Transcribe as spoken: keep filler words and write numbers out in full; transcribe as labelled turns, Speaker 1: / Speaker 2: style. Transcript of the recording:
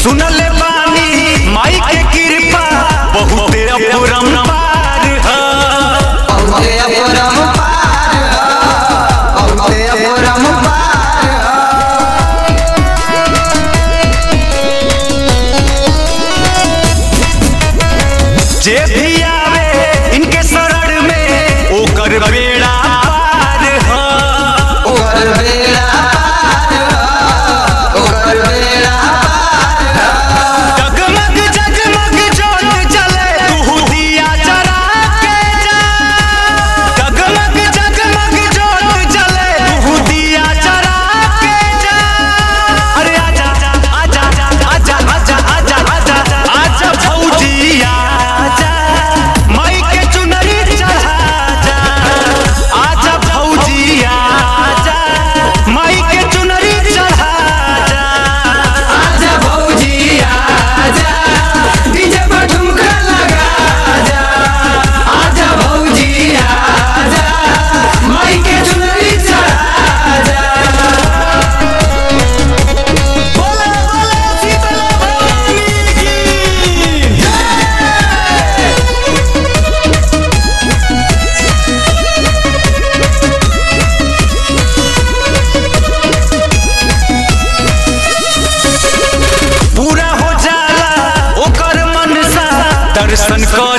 Speaker 1: सुनले बानी माई के कृपा बहुते अपरंपार है,
Speaker 2: बहुते अपरंपार है, बहुते अपरंपार है।
Speaker 1: जे भी आवे इनके शरण में ओकर बेड़ा पार है,
Speaker 2: ओकर बेड़ा पार है, ओकर बेड़ा पार है।
Speaker 1: जगमग जगमग जोत जले तू दिया जरा के जा, जगमग जगमग जोत जले तू दिया जरा के जा। अरे आजा आजा आजा आजा आजा आजा आजा आजा भौजी आजा, माई के चुनरी चढ़ा जा। आजा भौजी आजा, माई के चुनरी चढ़ा जा।
Speaker 2: आजा भौजी आजा, डीजे पर ठुमका लगा जा। आजा भौजी आजा, माई के चुनरी चढ़ा जा।
Speaker 1: बोले बोले शीतला भवानी की पूरा हो जाला ओकर मनसा, दर्शन कर